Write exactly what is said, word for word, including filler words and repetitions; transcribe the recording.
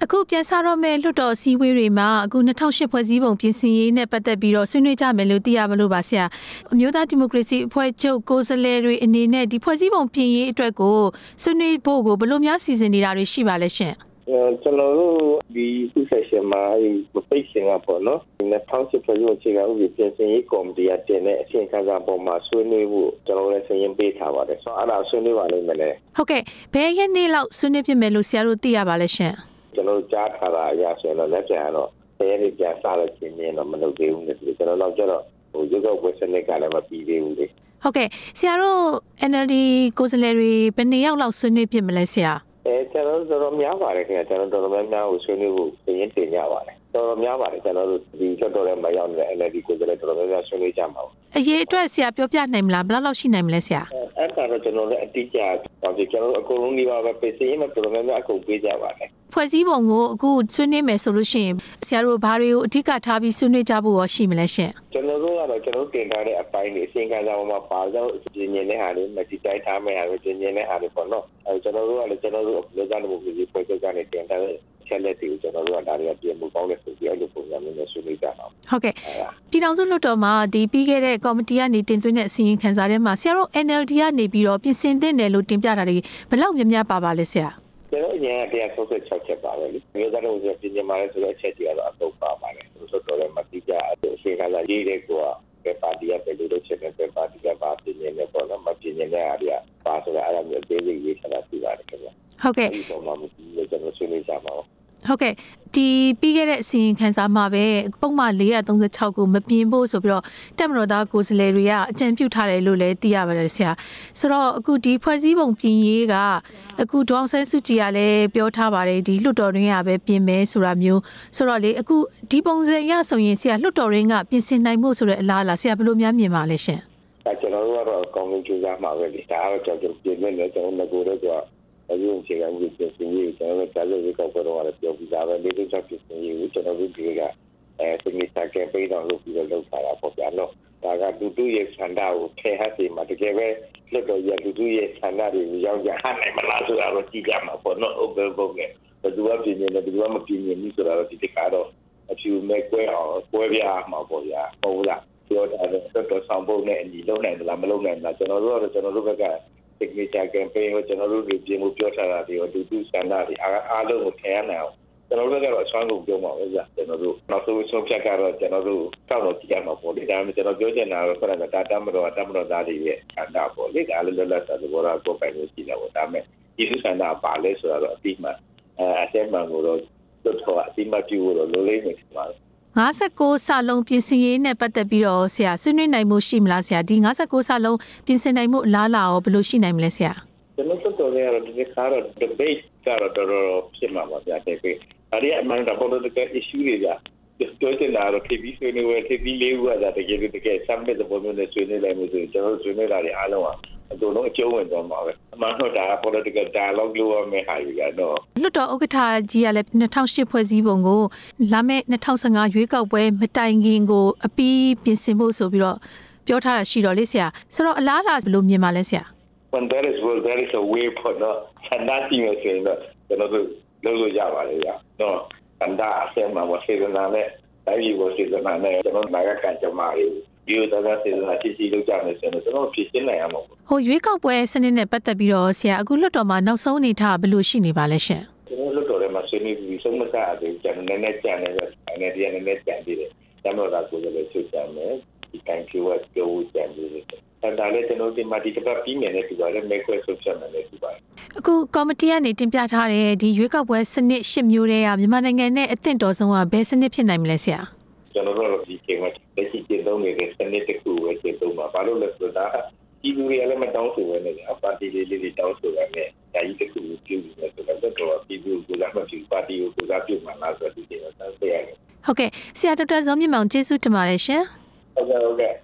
အခုပြန်စားတော့မဲ့လွှတ်တော်စည်းဝေးတွေမှာအခု၂၀၀၈ဖွဲ့စည်းပုံပြင်ဆင်ရေးနဲ့ပတ်သက်ပြီးတော့ဆွေးနွေးကြမယ်လို့သိရမလို့ပါဆရာအမျိုးသားဒီမိုကရေစီအဖွဲ့ချုပ်ကိုယ်စားလှယ်တွေအနေနဲ့ဒီဖွဲ့စည်းပုံပြင်ရေးအတွက်ကိုဆွေးနွေးဖို့ကိုဘယ်လိုများစီစဉ်နေတာတွေရှိပါလဲရှင်ကျွန်တော်တို့ဒီဥစ္စာရှင်မှာမပိတ်ရှင်ကပေါ့နော်၂၀၀၈ဖွဲ့စည်းပုံအခြေခံဥပဒေပြင်ဆင်ရေးကော်မတီကတင်တဲ့အစီအခံစာပေါ်မှာဆွေးနွေးဖို့ကျွန်တော်လည်းစာရင်းပေးထားပါတယ်ဆိုတော့အဲ့ဒါဆွေးနွေးပါလိမ့်မယ်လေဟုတ်ကဲ့ဘယ်ရက်နေ့လောက်ဆွေးနွေးဖြစ်မယ်လို့ဆရာတို့သိရပါလဲရှင်ကျွန်တော်ကြားထားတာအရာဆိုတော့လက်ပြန်တော့ဆယ်ရက်ပြန်စားလို့ချင်းင်းတော့မလုပ်သေးဘူးလေကျွန်တော်တော့ကျတော့ဟိုရုပ်တော့ဝက်စနစ်ကလည်းမပြီးသေးဘူးလေဟုတ်ကဲ့ဆရာတို့ N L D ကိုယ်စားလှယ်တွေဘယ်နှစ်ယောက်လောက်ဆွေးနွေးဖြစ်မလဲဆရာအဲကျွန်တော်တို့တော်များပါတယ်ခင်ဗျာကျွန်တော်တော်များများကိုဆွေးနွေးဖို့ပြင်ရင်တင်ကြပါတယ်တော်များပါတယ်ကျွန်တော်တို့ဒီချက်တော်ထဲမှာရောက်နေတဲ့ N L D ကိုယ်စားလှယ်တော်များများဆွေးနွေးကြမှာပါအရေးအတွက်ဆရာပြောပြနိုင်မလားဘယ်လောက်ရှိနိုင်မလဲဆရာအဲ့ဒါတော့ကျွန်တော်လည်းအတိအကျတော့ကျွန်တော်တို့အကုန်လုံးဒီပါပဲပြင်ရင်မှတော်များများအကုန်ပေးကြပါတယ်ဖွဲ့စည်းပုံကိုအခုဆွေးနွေးမယ်ဆိုလို့ရှိရင်ဆရာတို့ဘာတွေကိုအဓိကထားပြီးဆွေးနွေးကြဖို့ရောရှိမလဲရှင်ကျွန်တော်တို့ကတော့ကျွန်တော်တင်ထားတဲ့အပိုင်းတွေအစီအခံစာပေါ်မှာပါတော့ပြင်ရင်တဲ့ဟာတွေမတိတိုင်းထားမယ့်ဟာတွေပြင်ရင်တဲ့ဟာတွေပေါ့နော်အဲကျွန်တော်တို့ကလည်းကျွန်တော်တို့လောကဓာတ်မှုကြီးဖွဲ့ချုပ်ကနေတင်ထားတဲ့ချက်လက်တွေကိုကျွန်တော်တို့ကဒါတွေကပြင်မှုကောင်းတဲ့ဆိုပြီးအဲ့လိုပုံစံမျိုးနဲ့ဆွေးနွေးကြအောင်ဟုတ်ကဲ့ပြည်ထောင်စုလွှတ်တော်မှာဒီပြီးခဲ့တဲ့ကော်မတီကနေတင်သွင်းတဲ့အစီရင်ခံစာထဲမှာဆရာတို့ N L D ကနေပြီးတော့ပြင်ဆင်သင့်တယ်လို့တင်ပြတာတွေဘယ်လောက်များများပါပါလဲဆရာကျွန်တော်ည၁၃၆ချက်ပါပဲလေမျိုးသားတို့ဆိုပြင်ညမာလဲဆိုတဲ့အချက်ကြီးကတော့အတော့ပါပါတယ်ဆိုတော့လည်းမတိကျအစီအခံစာရေးတဲ့ကောပဲပါတီကပဲလို့ချက်နဲ့ပဲပါတီကပါပြင်နေတယ်ပေါ့နော်မပြင်နေတဲ့အားတွေကပါဆိုတာအဲ့လိုမျိုးသေးသေးရေးထားတာပြပါတယ်ခင်ဗျဟုတ်ကဲ့ဒီပုံမှာကျွန်တော်ဆွေးနွေးကြပါဦးဟုတ်ကဲ့ဒီပြီးခဲ့တဲ့အစီရင်ခံစာမှာပဲပုံမှန်၄၃၆ကိုမပြင်ဖို့ဆိုပြီးတော့တက်မတော်သားကိုယ်စားလှယ်တွေကအကြံပြုထားတယ်လို့လည်းသိရပါတယ်ဆရာဆိုတော့အခုဒီဖွဲ့စည်းပုံပြင်ရေးကအခုဒေါအောင်ဆန်းစုကြည်ကလည်းပြောထားပါတယ်ဒီလွှတ်တော်တွင်းကပဲပြင်မယ်ဆိုတာမျိုးဆိုတော့လေအခုဒီပုံစံရဆိုရင်ဆရာလွှတ်တော်တွင်းကပြင်ဆင်နိုင်မှုဆိုတဲ့အလားအလာဆရာဘယ်လိုများမြင်ပါလဲရှင်အဲကျွန်တော်တို့ကတော့အကောင်းဆုံးကြိုးစားမှာပဲလေဒါကတော့ကျွန်တော်ပြင်မယ်လေကျွန်တော်ငကိုတော့ဆိုအရင်ကကျွန်တော်ပြင်ဆင်ရေးကျွန်တော်ကြားလို့ကောက်တော့လည်းပြောပြီးသားပဲလေးလေးချက်ပြင်ဆင်ရေးကိုကျွန်တော်တို့ဒီကအဲစနစ်စကပေးတော့လုပ်ပြီးတော့လုပ်ထားတာပေါ့ဗျာနော်ဒါကတူတူရဲ့ဆန္ဒကိုထဲဟစီမှာတကယ်ပဲလွတ်တော်ရတူတူရဲ့ဆန္ဒတွေရောက်ကြဟနိုင်မလားဆိုတော့ကြည့်ကြမှာပေါ့နော်ဟုတ်ပဲပေါ့ကဲဘယ်သူကပြင်နေတယ်ဘယ်သူကမပြင်နေဘူးဆိုတော့ဒီတကတော့အဖြူမဲ့ကွဲအောင်ကွဲပြားမှာပေါ့ဗျာဟုတ်လားပြောတာတော့တော်ဆောင်ဖို့နဲ့အညီလုပ်နိုင်မလားမလုပ်နိုင်ဘူးလားကျွန်တော်တို့ကတော့ကျွန်တော်တို့ဘက်ကsignature campaign ကိုကျွန်တော်တို့ပြင်မှုပြောထားတာဒီတူတူစန္ဒတွေအားလုံးကိုထည့်ရနိုင်အောင်ကျွန်တော်တို့ကတော့အစွမ်းကုန်ပြောမှာပဲကြာကျွန်တော်တို့နောက်ဆုံးဆုံးဖြတ်ကတော့ကျွန်တော်တို့တောက်တော့ကြည့်ရမှာပေါ့လေဒါမှကျွန်တော်ပြောချင်တာကတော့ဆက်တာတာမတော်တာမတော်သားတွေရဲ့စန္ဒပေါ့လေဒါလည်းလက်လက်ဆက်ဘောရာကိုပိုင်လို့ကြည့်တာပေါ့ဒါမဲ့ဒီလူစန္ဒပါလဲဆိုတော့အတိမှအဲအဆက်မှန်ကိုတော့တို့တော့အတိမှပြုလို့လိုလေးနေမှာ၅၉စာလုံးပြင်ဆင်ရေးနဲ့ပတ်သက်ပြီးတော့ဆရာဆွေးနွေးနိုင်မှုရှိမလားဆရာဒီ၅၉စာလုံးပြင်ဆင်နိုင်မှုအလားအလာရောဘယ်လိုရှိနိုင်မလဲဆရာကျွန်တော်တို့လည်းတော့ဒီကားတော့ debate ကတော့တော့ဖြစ်မှာပါဗျာတဲ့အဲ့ဒီအမှန်တော့ political issue တွေကပြောချင်တာတော့ T V ဆွေးနွေးပွဲ T V လေးခုကတကယ်တကယ် summit တဲ့ပုံမျိုးနဲ့ဆွေးနွေးလိုက်မှုဆိုကျွန်တော်တို့ဆွေးနွေးတာတွေအားလုံးကအကုန်လုံးအကျုံးဝင်သွားမှာပဲအမှန်တော့ဒါ political dialogue လို့ရမယ့်ဟာတွေကတော့လွှတ်တော်ဥက္ကဋ္ဌကြီးကလည်း၂၀၀၈ဖွဲ့စည်းပုံကိုလာမယ့်၂၀၁၅ရွေးကောက်ပွဲမတိုင်ခင်ကိုအပြီးပြင်ဆင်ဖို့ဆိုပြီးတော့ပြောထားတာရှိတော့လေဆရာဆိုတော့အလားအလာဘယ်လိုမြင်ပါလဲဆရာ when there is will there is a way for no ဆန္ဒရှိမယ်ဆိုရင်တော့ကျွန်တော်တို့လုပ်လို့ရပါလေဗျာနော်ဆန္ဒအစမှာမစေတနာနဲ့တိုင်းပြည်ကိုစေတနာနဲ့ကျွန်တော်နိုင်ငံကကြမှာရေးဒီတော့ကစေတနာရှိရှိလုပ်ကြမယ်ဆိုရင်ကျွန်တော်ဖြစ်ရှင်းနိုင်အောင်ပေါ့ဟိုရွေးကောက်ပွဲစနစ်နဲ့ပတ်သက်ပြီးတော့ဆရာအခုလွှတ်တော်မှာနောက်ဆုံးအနေထားဘယ်လိုရှိနေပါလဲရှင်ကျွန်တော်လွှတ်တော်ထဲမှာဆွေးနွေးပြီးဆုံးမစအသေးကျွန်တော်နည်းနည်းကြံနေတယ်အနေနဲ့နည်းနည်းကြံပြီးတယ်ကျွန်တော်ကကိုယ်လည်းဆွေးကြမယ်ဒီတိုင်းပြောပြောကြံပြီးတယ်ဒါလည်းကျွန်တော်ဒီမှာဒီတစ်ပတ်ပြီးမြင်နေပြီပါလေမဲခွဲဆုံးဖြတ်မယ်လို့ပြောပါတယ်အခုကော်မတီကနေတင်ပြထားတဲ့ဒီရွေးကောက်ပွဲစနစ်ရှစ်မျိုးတွေကမြန်မာနိုင်ငံနဲ့အသင့်တော်ဆုံးကဘယ်စနစ်ဖြစ်နိုင်မလဲဆရာကျွန်တော်တို့ဒီချိန်မှာလက်ရှိကျင့်သုံးနေတဲ့စနစ်တစ်ခုပဲကျင့်သုံးမှာဘာလို့လဲဆိုတော့ဒီလူတွေလည်းမတောင်းဆိုဘဲနဲ့ပါတီလေးလေးတောင်းဆိုရမယ်ဒါကြီးတစ်ခုပြုပြီးဆိုတော့တော့ပြည်သူကလည်းမပြုပါတီကိုကပြုမှာလားဆိုတော့ဒီချိန်မှာသိရတယ်ဟုတ်ကဲ့ဆရာဒေါက်တာဇော်မြင့်မောင်ကျေးဇူးတင်ပါတယ်ရှင်